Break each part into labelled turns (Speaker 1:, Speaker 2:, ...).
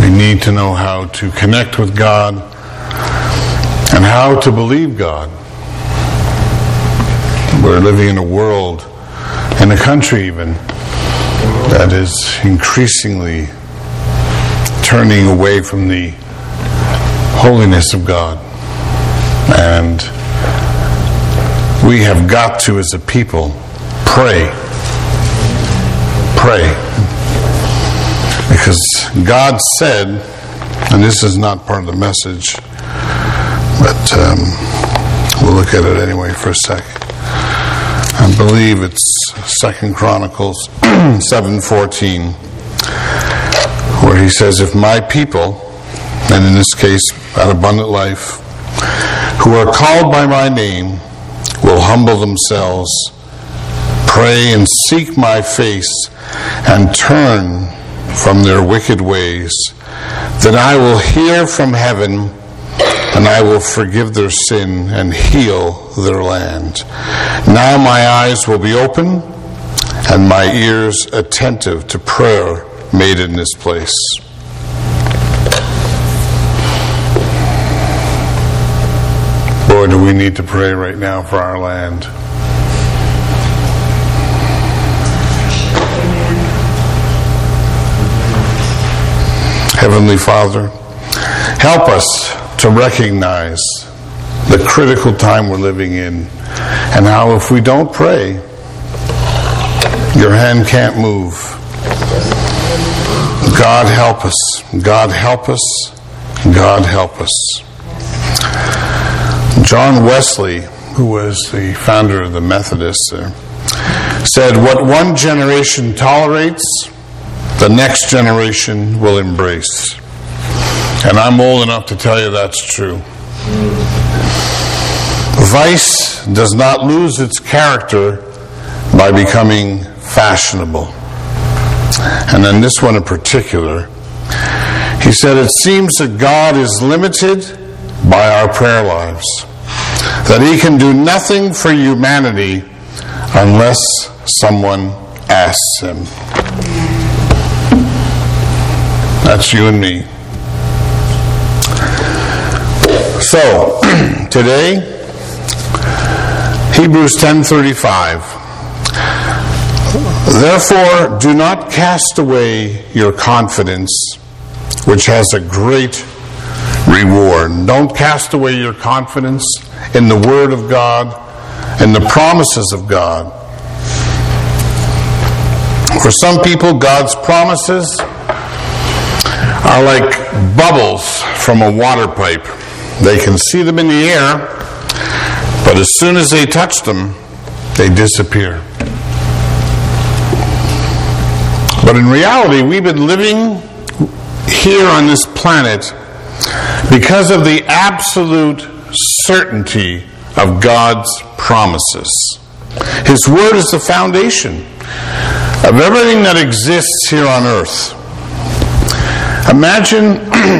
Speaker 1: We need to know how to connect with God and how to believe God. We're living in a world, in a country even, that is increasingly turning away from the holiness of God. And we have got to, as a people, pray. Pray. Because God said, and this is not part of the message, but we'll look at it anyway for a second. I believe it's 2 Chronicles 7:14, where he says, if my people, and in this case at Abundant Life, who are called by my name, will humble themselves, pray and seek my face, and turn from their wicked ways, then I will hear from heaven, and I will forgive their sin and heal their land. Now my eyes will be open, and my ears attentive to prayer made in this place. Boy, do we need to pray right now for our land. Heavenly Father, help us to recognize the critical time we're living in, and how if we don't pray, your hand can't move. God help us. God help us. God help us. John Wesley, who was the founder of the Methodists, said, what one generation tolerates, the next generation will embrace. And I'm old enough to tell you that's true. Vice does not lose its character by becoming fashionable. And then this one in particular, he said, it seems that God is limited by our prayer lives, that he can do nothing for humanity unless someone asks him. That's you and me. So, today, Hebrews 10:35. Therefore, do not cast away your confidence, which has a great reward. Don't cast away your confidence in the Word of God and the promises of God. For some people, God's promises are like bubbles from a water pipe. They can see them in the air, but as soon as they touch them, they disappear. But in reality, we've been living here on this planet because of the absolute certainty of God's promises. His Word is the foundation of everything that exists here on earth. Imagine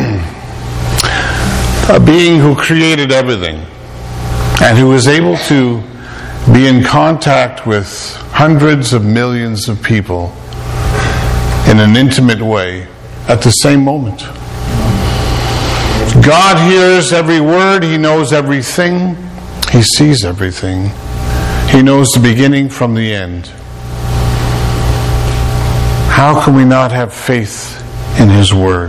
Speaker 1: a being who created everything and who is able to be in contact with hundreds of millions of people in an intimate way at the same moment. God hears every word. He knows everything. He sees everything. He knows the beginning from the end. How can we not have faith in His Word?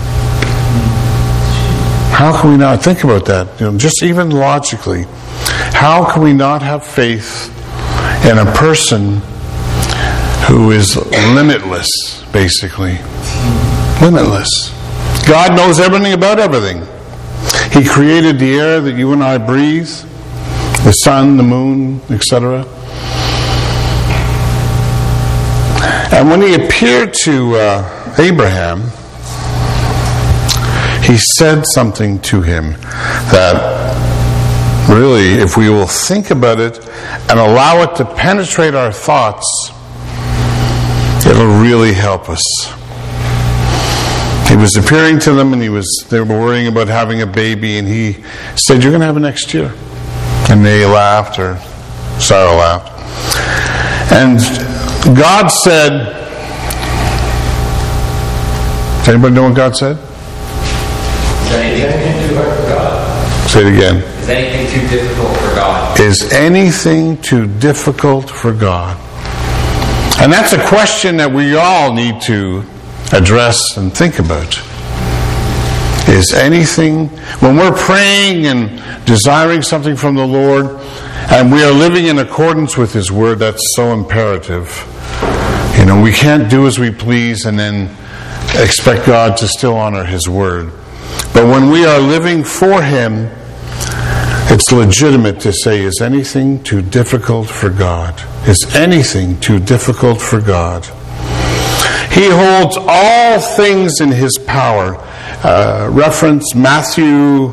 Speaker 1: How can we not? Think about that. Just even logically. How can we not have faith in a person who is limitless, basically? Limitless. God knows everything about everything. He created the air that you and I breathe, the sun, the moon, etc. And when He appeared to Abraham, He said something to him that really, if we will think about it and allow it to penetrate our thoughts, it'll really help us. He was appearing to them, and they were worrying about having a baby, and He said, "You're going to have it next year." And they laughed, or Sarah laughed. And God said, Does anybody know what God said?
Speaker 2: Is anything too hard for God?
Speaker 1: Say it again.
Speaker 2: Is anything too difficult for God?
Speaker 1: Is anything too difficult for God? And that's a question that we all need to address and think about. Is anything, when we're praying and desiring something from the Lord, and we are living in accordance with His Word, that's so imperative. You know, we can't do as we please and then expect God to still honor His Word. But when we are living for Him, it's legitimate to say, is anything too difficult for God? Is anything too difficult for God? He holds all things in His power. Reference Matthew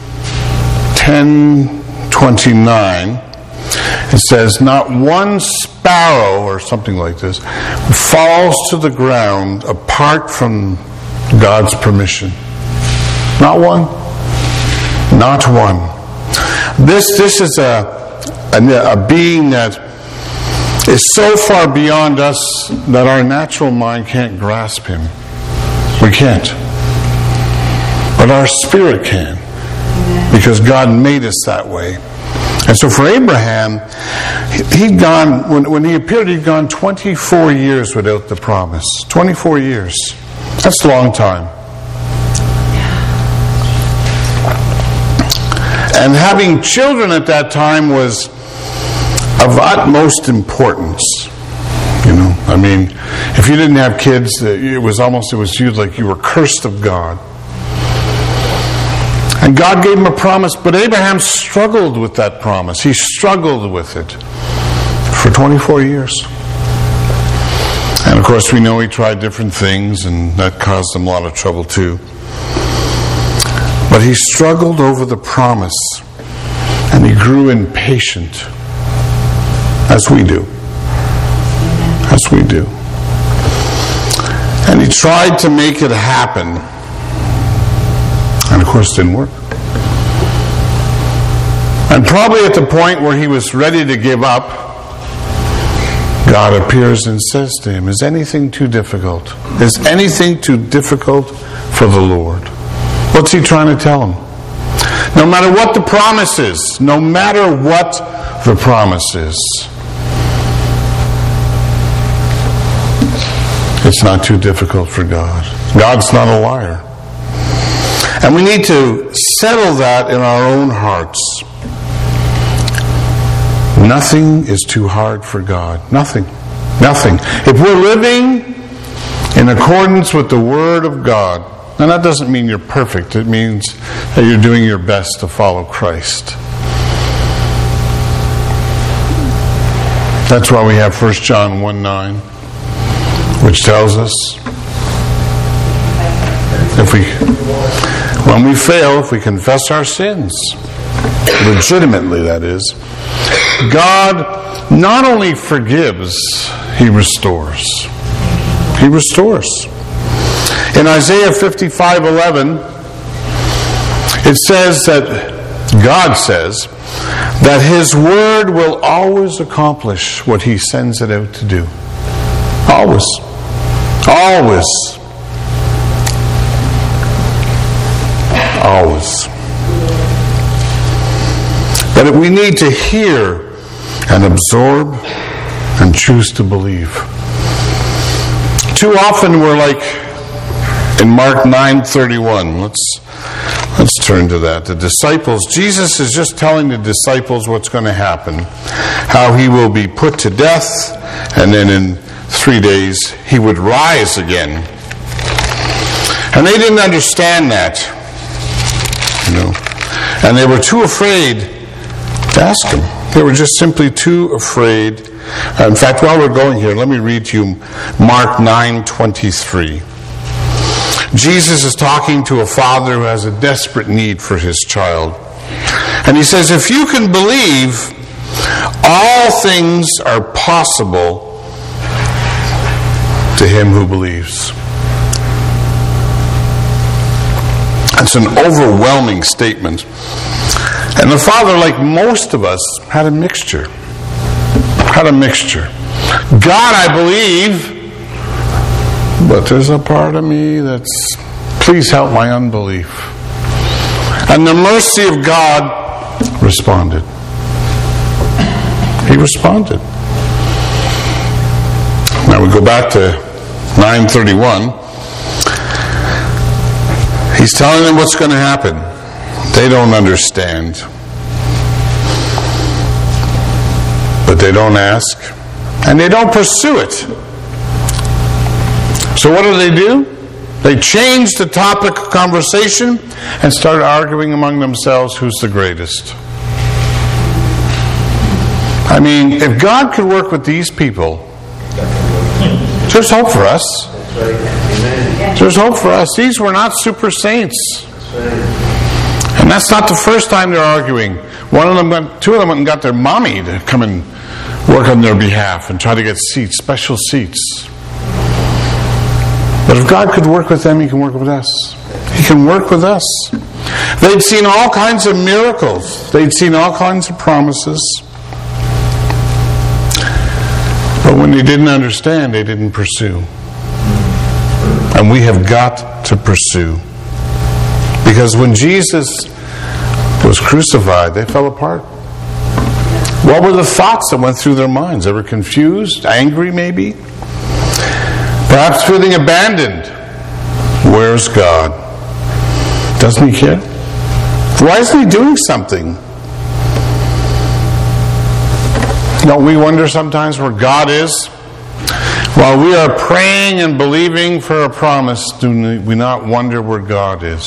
Speaker 1: 10:29. It says, not one sparrow, or something like this, falls to the ground apart from God's permission. Not one. Not one. This is a being that is so far beyond us that our natural mind can't grasp Him. We can't. But our spirit can, because God made us that way. And so for Abraham, he'd gone, when he appeared, he'd gone 24 years without the promise. 24 years. That's a long time. And having children at that time was of utmost importance. You know, I mean, if you didn't have kids, it was viewed like you were cursed of God. And God gave him a promise, but Abraham struggled with that promise. He struggled with it for 24 years. And of course, we know he tried different things, and that caused him a lot of trouble too. But he struggled over the promise, and he grew impatient, as we do. As we do. And he tried to make it happen. And of course it didn't work. And probably at the point where he was ready to give up, God appears and says to him, is anything too difficult? Is anything too difficult for the Lord? What's he trying to tell him? No matter what the promise is, no matter what the promise is, it's not too difficult for God. God's not a liar. And we need to settle that in our own hearts. Nothing is too hard for God. Nothing. Nothing. If we're living in accordance with the Word of God, and that doesn't mean you're perfect. It means that you're doing your best to follow Christ. That's why we have 1 John 1:9, which tells us when we fail, if we confess our sins, legitimately that is, God not only forgives, He restores. He restores. In Isaiah 55:11, it says that God says that His Word will always accomplish what He sends it out to do. Always. Always. Always. But we need to hear and absorb and choose to believe. Too often we're like in Mark 9:31. Let's turn to that. The disciples, Jesus is just telling the disciples what's going to happen. How He will be put to death, and then in 3 days He would rise again. And they didn't understand that. You know. And they were too afraid to ask Him. They were just simply too afraid. In fact, while we're going here, let me read to you Mark 9:23. Jesus is talking to a father who has a desperate need for his child. And he says, if you can believe, all things are possible to him who believes. That's an overwhelming statement. And the father, like most of us, had a mixture. God, I believe, But there's a part of me that's, please help my unbelief. And the mercy of God responded. He responded. Now we go back to 9:31. He's telling them what's going to happen. They don't understand. But they don't ask. And they don't pursue it. So what do? They change the topic of conversation and start arguing among themselves who's the greatest. I mean, if God could work with these people, there's hope for us. There's hope for us. These were not super saints. And that's not the first time they're arguing. Two of them went and got their mommy to come and work on their behalf and try to get seats, special seats. But if God could work with them, He can work with us. He can work with us. They'd seen all kinds of miracles. They'd seen all kinds of promises. But when they didn't understand, they didn't pursue. And we have got to pursue. Because when Jesus was crucified, they fell apart. What were the thoughts that went through their minds? They were confused, angry maybe, perhaps feeling abandoned. Where's God? Doesn't He care? Why isn't He doing something? Don't we wonder sometimes where God is? While we are praying and believing for a promise, do we not wonder where God is?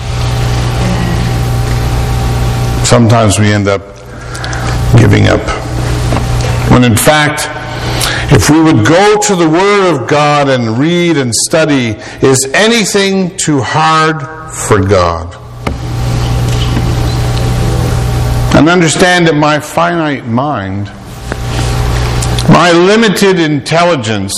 Speaker 1: Sometimes we end up giving up. When in fact, if we would go to the Word of God and read and study, is anything too hard for God? And understand that my finite mind, my limited intelligence,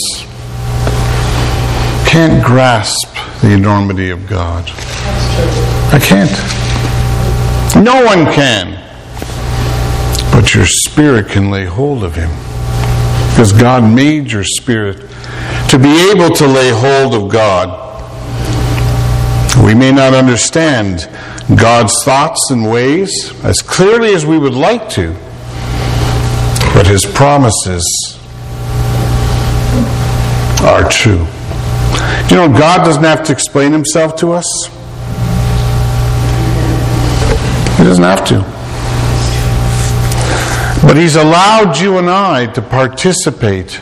Speaker 1: can't grasp the enormity of God. I can't. No one can. But your spirit can lay hold of Him. Because God made your spirit to be able to lay hold of God. We may not understand God's thoughts and ways as clearly as we would like to, but His promises are true. You know, God doesn't have to explain Himself to us. He doesn't have to. But He's allowed you and I to participate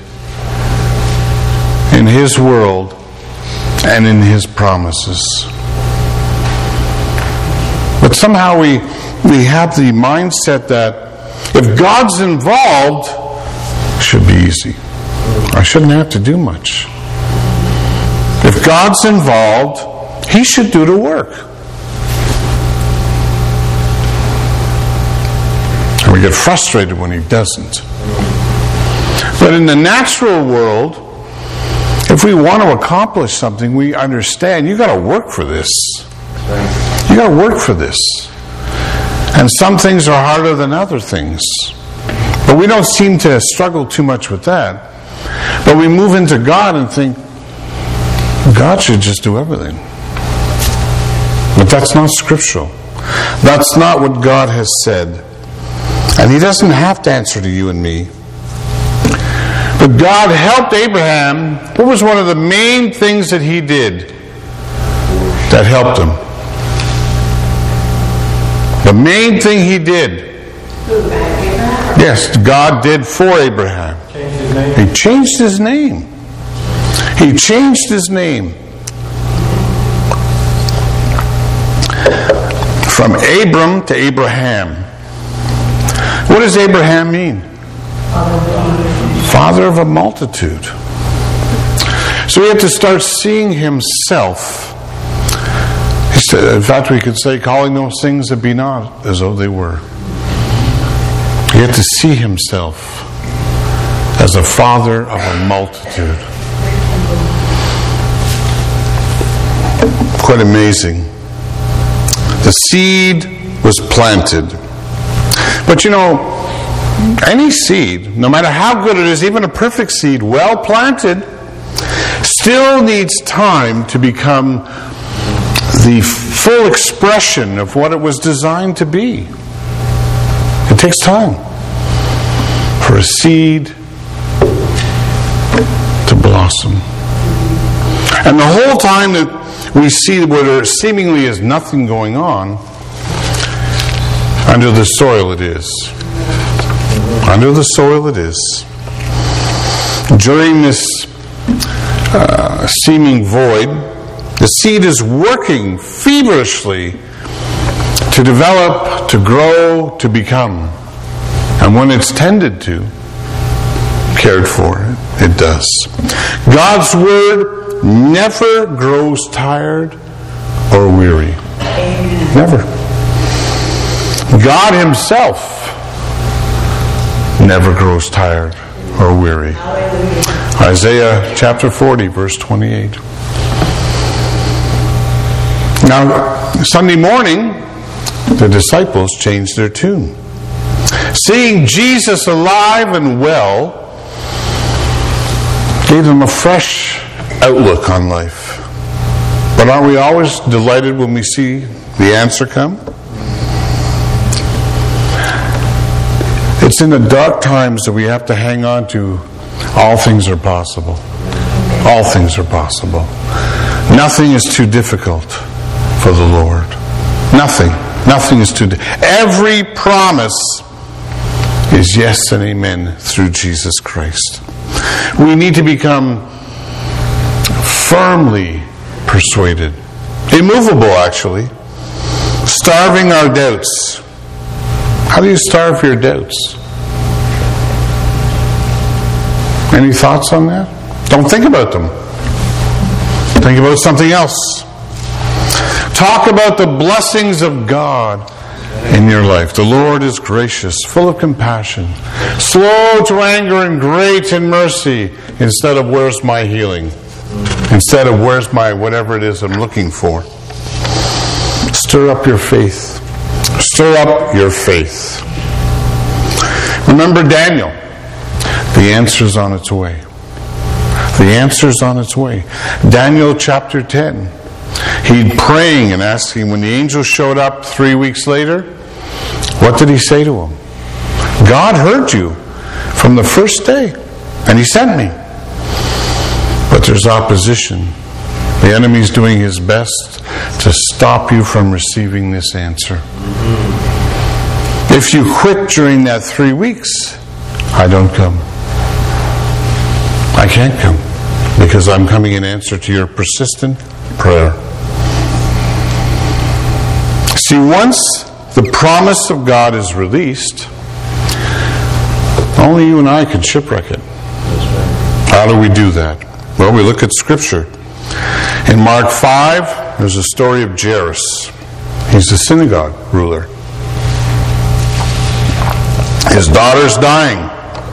Speaker 1: in His world and in His promises. But somehow we have the mindset that if God's involved, it should be easy. I shouldn't have to do much. If God's involved, He should do the work. And we get frustrated when He doesn't. But in the natural world, if we want to accomplish something, we understand you got to work for this. You got to work for this. And some things are harder than other things. But we don't seem to struggle too much with that. But we move into God and think, God should just do everything. But that's not scriptural. That's not what God has said. And He doesn't have to answer to you and me. But God helped Abraham. What was one of the main things that He did that helped him? The main thing He did. Yes, God did for Abraham. He changed his name. He changed his name. From Abram to Abraham. What does Abraham mean? Father of a multitude. So we have to start seeing himself. In fact, we could say, calling those things that be not as though they were. He had to see himself as a father of a multitude. Quite amazing. The seed was planted. But you know, any seed, no matter how good it is, even a perfect seed, well planted, still needs time to become the full expression of what it was designed to be. It takes time for a seed to blossom. And the whole time that we see where there seemingly is nothing going on, under the soil it is. Under the soil it is. During this seeming void, the seed is working feverishly to develop, to grow, to become. And when it's tended to, cared for, it does. God's Word never grows tired or weary. Never. God Himself never grows tired or weary. Isaiah chapter 40, verse 28. Now, Sunday morning, the disciples changed their tune. Seeing Jesus alive and well gave them a fresh outlook on life. But aren't we always delighted when we see the answer come? It's in the dark times that we have to hang on to all things are possible. All things are possible. Nothing is too difficult for the Lord. Nothing. Nothing is too difficult. Every promise is yes and amen through Jesus Christ. We need to become firmly persuaded. Immovable, actually. Starving our doubts. How do you starve your doubts? Any thoughts on that? Don't think about them. Think about something else. Talk about the blessings of God in your life. The Lord is gracious, full of compassion, slow to anger and great in mercy, instead of where's my healing? Instead of where's my whatever it is I'm looking for. Stir up your faith. Stir up your faith. Remember Daniel. The answer's on its way. The answer's on its way. Daniel chapter 10. He'd praying and asking, when the angel showed up 3 weeks later, what did he say to him? God heard you from the first day, and He sent me. But there's opposition. The enemy's doing his best to stop you from receiving this answer. If you quit during that 3 weeks, I don't come. I can't come because I'm coming in answer to your persistent prayer. See, once the promise of God is released, only you and I can shipwreck it. How do we do that? Well, we look at Scripture. In Mark 5, there's a story of Jairus. He's a synagogue ruler. His daughter's dying.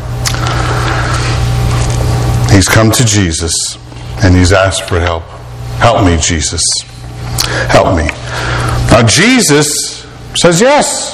Speaker 1: He's come to Jesus and he's asked for help. Help me, Jesus. Help me. Now Jesus says yes.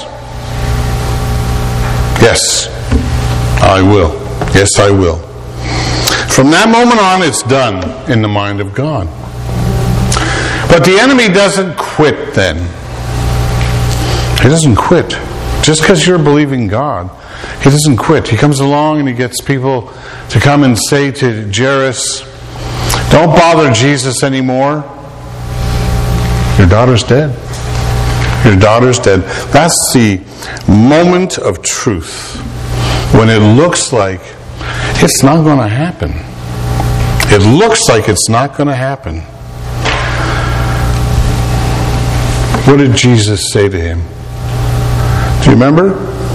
Speaker 1: Yes, I will. Yes, I will. From that moment on, it's done in the mind of God. But the enemy doesn't quit then. He doesn't quit. Just because you're believing God, he doesn't quit. He comes along and he gets people to come and say to Jairus, don't bother Jesus anymore. Your daughter's dead. Your daughter's dead. That's the moment of truth. When it looks like it's not going to happen. It looks like it's not going to happen. What did Jesus say to him? Do you remember?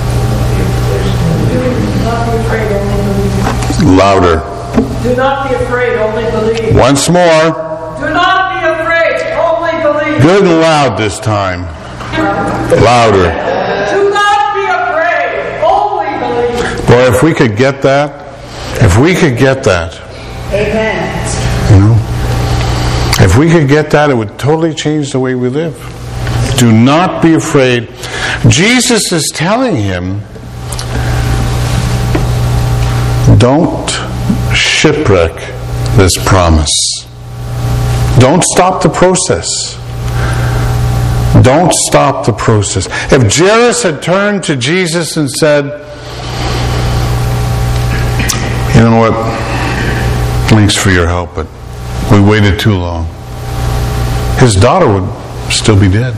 Speaker 1: Louder.
Speaker 3: Do not be afraid, only believe.
Speaker 1: Once more.
Speaker 3: Do not be afraid, only believe.
Speaker 1: Good and loud this time. Louder.
Speaker 3: Do not be afraid, only believe.
Speaker 1: Boy, if we could get that. If we could get that.
Speaker 3: Amen.
Speaker 1: You know? If we could get that, it would totally change the way we live. Do not be afraid. Jesus is telling him, don't shipwreck this promise. Don't stop the process. Don't stop the process. If Jairus had turned to Jesus and said, you know what, thanks for your help, but we waited too long, his daughter would still be dead.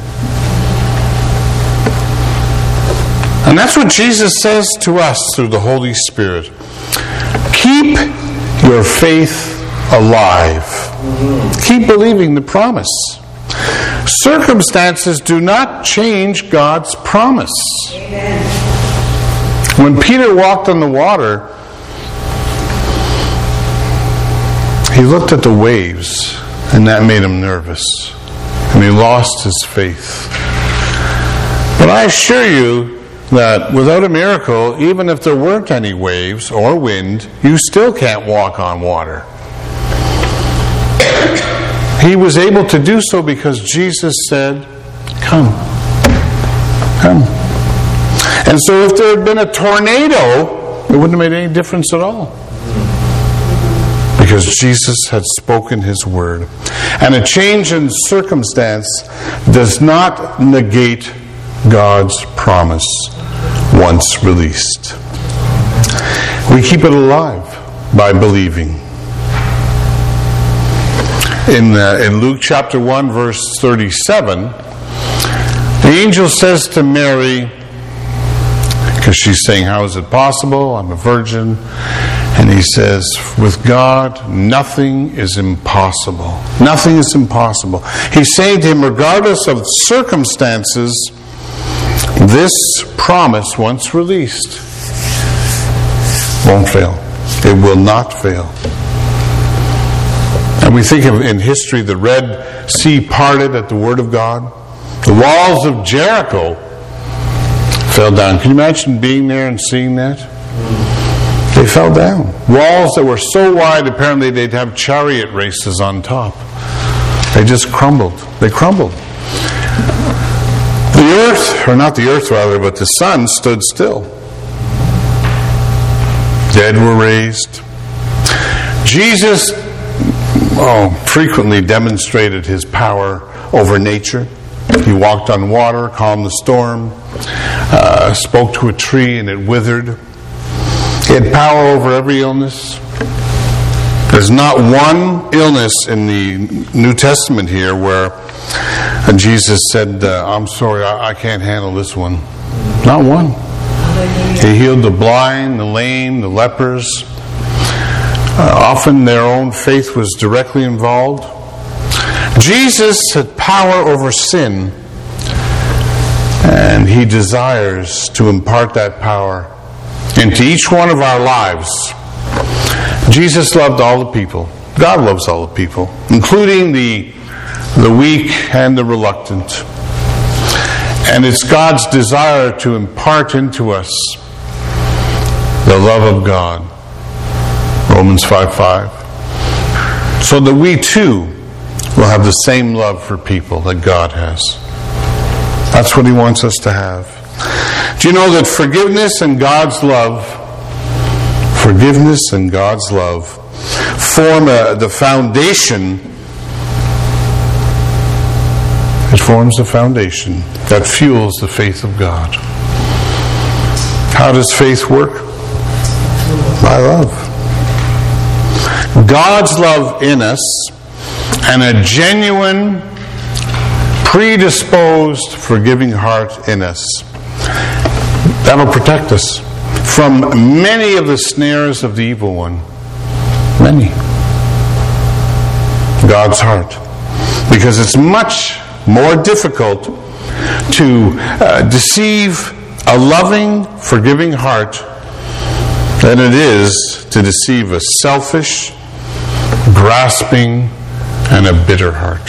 Speaker 1: And that's what Jesus says to us through the Holy Spirit. Keep your faith alive. Keep believing the promise. Circumstances do not change God's promise.
Speaker 4: Amen.
Speaker 1: When Peter walked on the water, he looked at the waves, and that made him nervous. And he lost his faith. But I assure you that without a miracle, even if there weren't any waves or wind, you still can't walk on water. He was able to do so because Jesus said, come. Come. And so if there had been a tornado, it wouldn't have made any difference at all. Because Jesus had spoken His word. And a change in circumstance does not negate God's promise once released. We keep it alive by believing. In Luke chapter 1, verse 37, the angel says to Mary, because she's saying, how is it possible? I'm a virgin. And he says, with God, nothing is impossible. Nothing is impossible. He's saying to him, regardless of circumstances, this promise, once released, won't fail. It will not fail. And we think of in history the Red Sea parted at the Word of God. The walls of Jericho fell down. Can you imagine being there and seeing that? They fell down. Walls that were so wide, apparently they'd have chariot races on top. They just crumbled. They crumbled. The earth, or not the earth rather, but the sun stood still. Dead were raised. Jesus frequently demonstrated His power over nature. He walked on water, calmed the storm, spoke to a tree and it withered. He had power over every illness. There's not one illness in the New Testament here where Jesus said, I'm sorry, I can't handle this one. Not one. He healed the blind, the lame, the lepers. Often their own faith was directly involved. Jesus had power over sin, and He desires to impart that power into each one of our lives. Jesus loved all the people. God loves all the people, including the weak and the reluctant. And it's God's desire to impart into us the love of God. Romans 5:5. So that we too will have the same love for people that God has. That's what He wants us to have. Do you know that forgiveness and God's love form the foundation? It forms the foundation that fuels the faith of God. How does faith work? By love. God's love in us and a genuine, predisposed, forgiving heart in us. That'll protect us from many of the snares of the evil one. Many. God's heart. Because it's much more difficult to deceive a loving, forgiving heart than it is to deceive a selfish, grasping, and a bitter heart.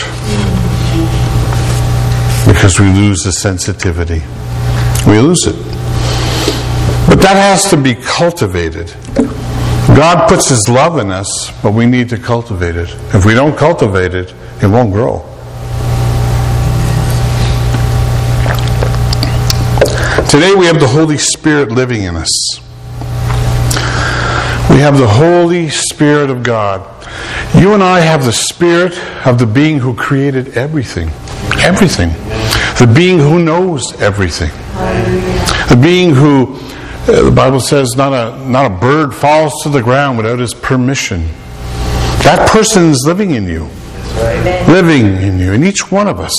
Speaker 1: Because we lose the sensitivity. We lose it. But that has to be cultivated. God puts His love in us, but we need to cultivate it. If we don't cultivate it, it won't grow. Today we have the Holy Spirit living in us. We have the Holy Spirit of God. You and I have the spirit of the being who created everything. Everything. The being who knows everything. The being who, the Bible says, not a bird falls to the ground without his permission. That person is living in you. Living in you, in each one of us.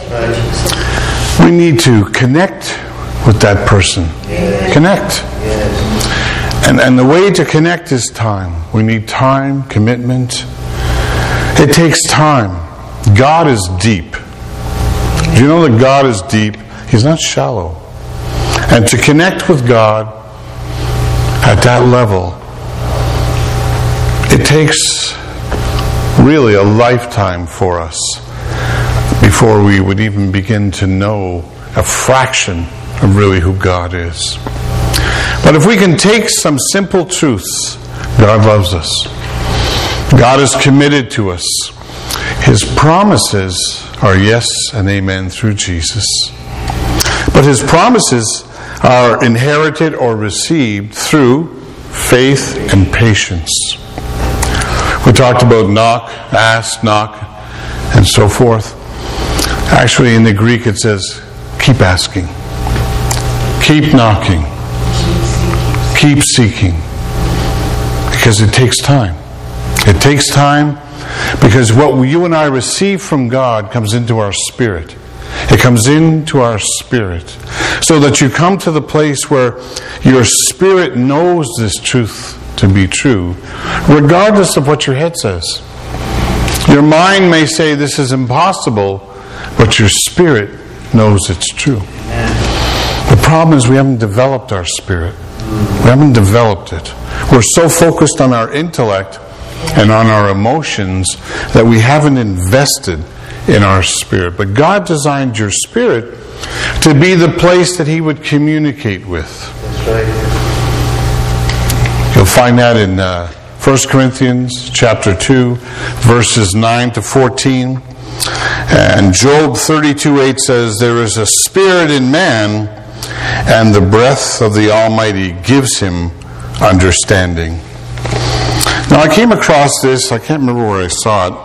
Speaker 1: We need to connect with that person. Connect. And the way to connect is time. We need time, commitment. It takes time. God is deep. Do you know that God is deep? He's not shallow. And to connect with God at that level, it takes really a lifetime for us before we would even begin to know a fraction of really who God is. But if we can take some simple truths, God loves us. God is committed to us. His promises are yes and amen through Jesus. But His promises are inherited or received through faith and patience. We talked about knock, ask, knock, and so forth. Actually, in the Greek it says, keep asking. Keep knocking. Keep seeking. Because it takes time. It takes time because what you and I receive from God comes into our spirit. It comes into our spirit. So that you come to the place where your spirit knows this truth to be true, regardless of what your head says. Your mind may say this is impossible, but your spirit knows it's true. The problem is we haven't developed our spirit. We haven't developed it. We're so focused on our intellect and on our emotions that we haven't invested in our spirit. But God designed your spirit to be the place that He would communicate with.
Speaker 4: That's right.
Speaker 1: You'll find that in 1 Corinthians chapter 2, verses 9 to 14. And Job 32:8 says, there is a spirit in man, and the breath of the Almighty gives him understanding. Now, I came across this, I can't remember where I saw it,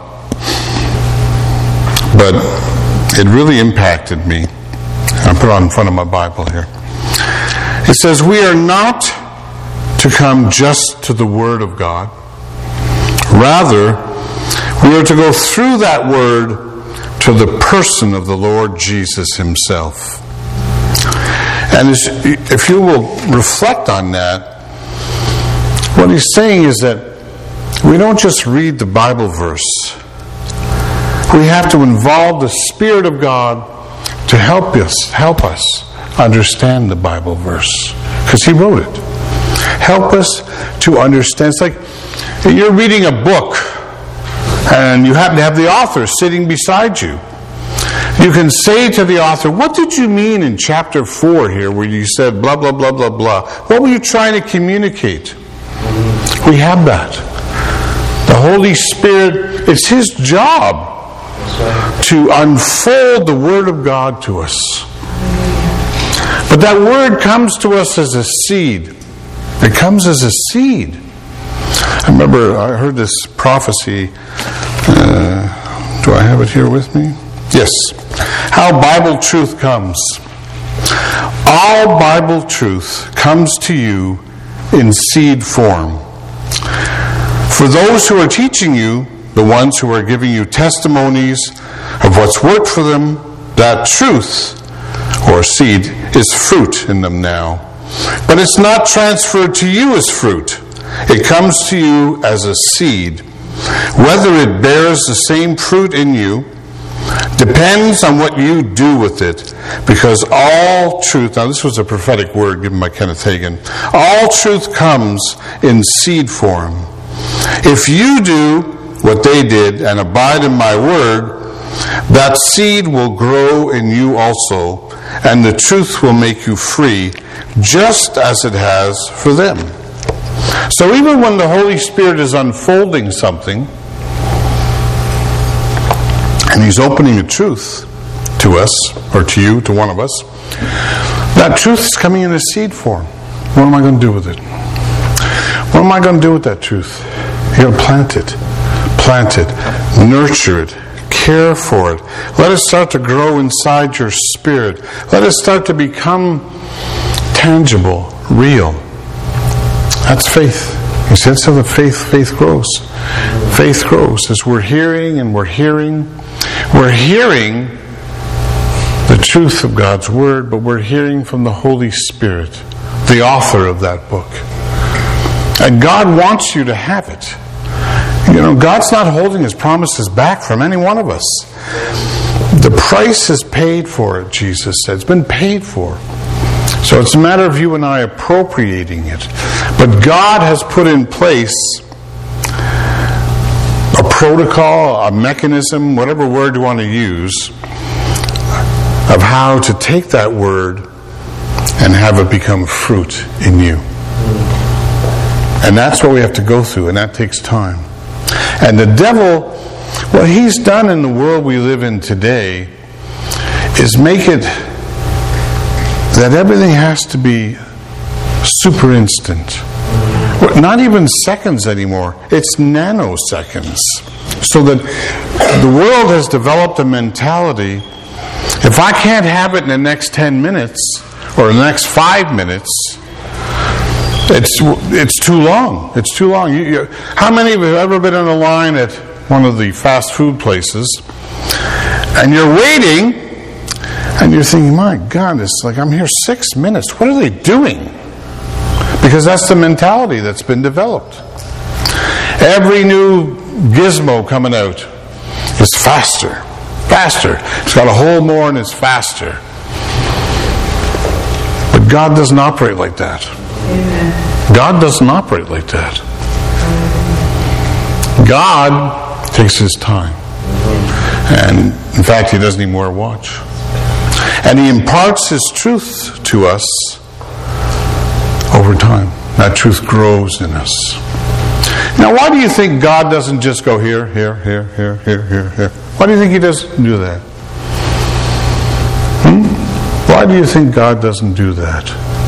Speaker 1: but it really impacted me. I put it on in front of my Bible here. It says, we are not to come just to the Word of God. Rather, we are to go through that Word to the person of the Lord Jesus Himself. And if you will reflect on that, what he's saying is that we don't just read the Bible verse. We have to involve the Spirit of God to help us understand the Bible verse. Because He wrote it. Help us to understand. It's like you're reading a book and you happen to have the author sitting beside you. You can say to the author, what did you mean in chapter 4 here where you said blah, blah, blah, blah, blah? What were you trying to communicate? We have that. The Holy Spirit, it's His job to unfold the Word of God to us. But that Word comes to us as a seed. It comes as a seed. I remember I heard this prophecy. Do I have it here with me? Yes. How Bible truth comes. All Bible truth comes to you in seed form. For those who are teaching you, the ones who are giving you testimonies of what's worked for them, that truth or seed is fruit in them now. But it's not transferred to you as fruit. It comes to you as a seed. Whether it bears the same fruit in you depends on what you do with it, because all truth, now this was a prophetic word given by Kenneth Hagin, all truth comes in seed form. If you do what they did and abide in my word, that seed will grow in you also, and the truth will make you free, just as it has for them. So even when the Holy Spirit is unfolding something, and He's opening a truth to us, or to you, to one of us, that truth is coming in a seed form. What am I going to do with it? What am I going to do with that truth? You're going to plant it. Plant it, nurture it, care for it. Let it start to grow inside your spirit. Let it start to become tangible, real. That's faith. He said so that faith grows. Faith grows as we're hearing and we're hearing. We're hearing the truth of God's Word, but we're hearing from the Holy Spirit, the author of that book. And God wants you to have it. You know, God's not holding His promises back from any one of us. The price is paid for it, Jesus said. It's been paid for. So it's a matter of you and I appropriating it. But God has put in place a protocol, a mechanism, whatever word you want to use, of how to take that word and have it become fruit in you. And that's what we have to go through, and that takes time. And the devil, what he's done in the world we live in today is make it that everything has to be super instant. Not even seconds anymore. It's nanoseconds. So that the world has developed a mentality, if I can't have it in the next 10 minutes or the next 5 minutes, it's too long. It's too long. How many of you have ever been in a line at one of the fast food places and you're waiting and you're thinking, my God, it's like I'm here 6 minutes. What are they doing? Because that's the mentality that's been developed. Every new gizmo coming out is faster. Faster. It's got a hole more and it's faster. But God doesn't operate like that. Amen. God doesn't operate like that. God takes His time. And in fact, He doesn't even wear a watch. And He imparts His truth to us over time. That truth grows in us. Now, why do you think God doesn't just go here, here, here, here, here, here, here? Why do you think He doesn't do that? Why do you think God doesn't do that?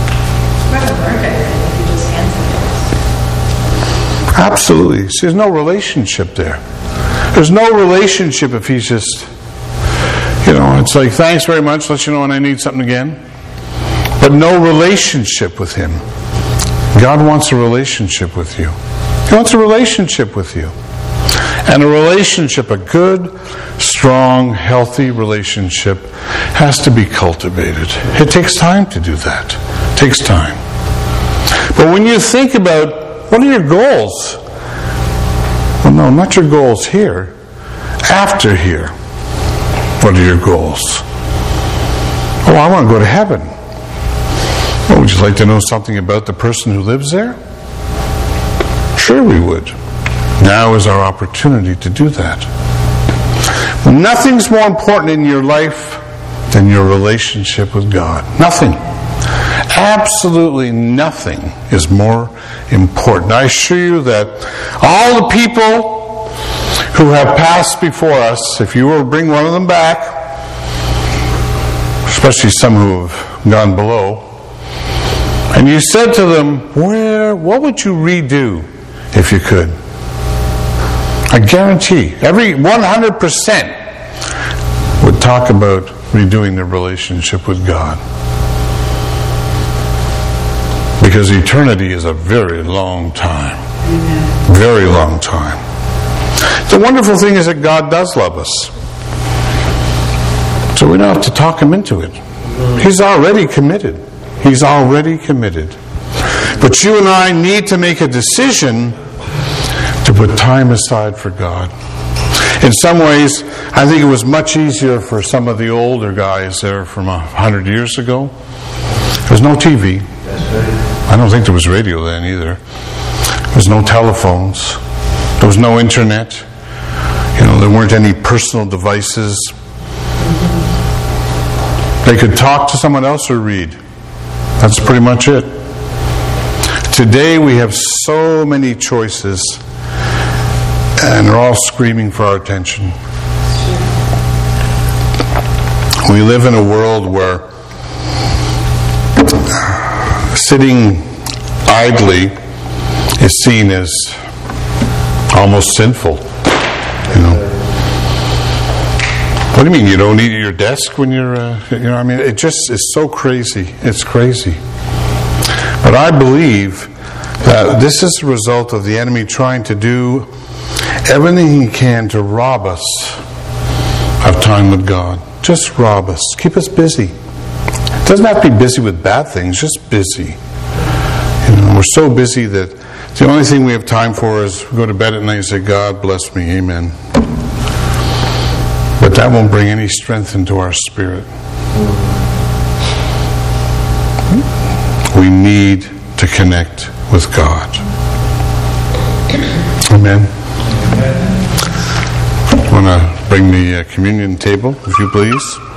Speaker 1: Absolutely. See, there's no relationship there. There's no relationship if He's just, it's like, thanks very much, let you know when I need something again. But no relationship with Him. God wants a relationship with you. He wants a relationship with you. And a relationship, a good, strong, healthy relationship, has to be cultivated. It takes time to do that. It takes time. But when you think about, what are your goals? Well, no, not your goals here. After here, what are your goals? Oh, I want to go to heaven. Well, would you like to know something about the person who lives there? Sure we would. Now is our opportunity to do that. Nothing's more important in your life than your relationship with God. Nothing. Absolutely nothing is more important. I assure you that all the people who have passed before us, if you were to bring one of them back, especially some who have gone below, and you said to them, what would you redo if you could? I guarantee, every 100% would talk about redoing their relationship with God. Because eternity is a very long time. Very long time. The wonderful thing is that God does love us. So we don't have to talk Him into it. He's already committed. He's already committed. But you and I need to make a decision to put time aside for God. In some ways, I think it was much easier for some of the older guys there from 100 years ago. There was no TV. I don't think there was radio then either. There was no telephones. There was no internet. There weren't any personal devices. They could talk to someone else or read. That's pretty much it. Today we have so many choices, and they're all screaming for our attention. We live in a world where sitting idly is seen as almost sinful. What do you mean you don't eat at your desk when you're, I mean, it just is so crazy. It's crazy. But I believe that this is a result of the enemy trying to do everything he can to rob us of time with God. Just rob us. Keep us busy. It doesn't have to be busy with bad things, just busy. We're so busy that the only thing we have time for is go to bed at night and say, God bless me, amen. But that won't bring any strength into our spirit. We need to connect with God. Amen. I want to bring the communion table, if you please.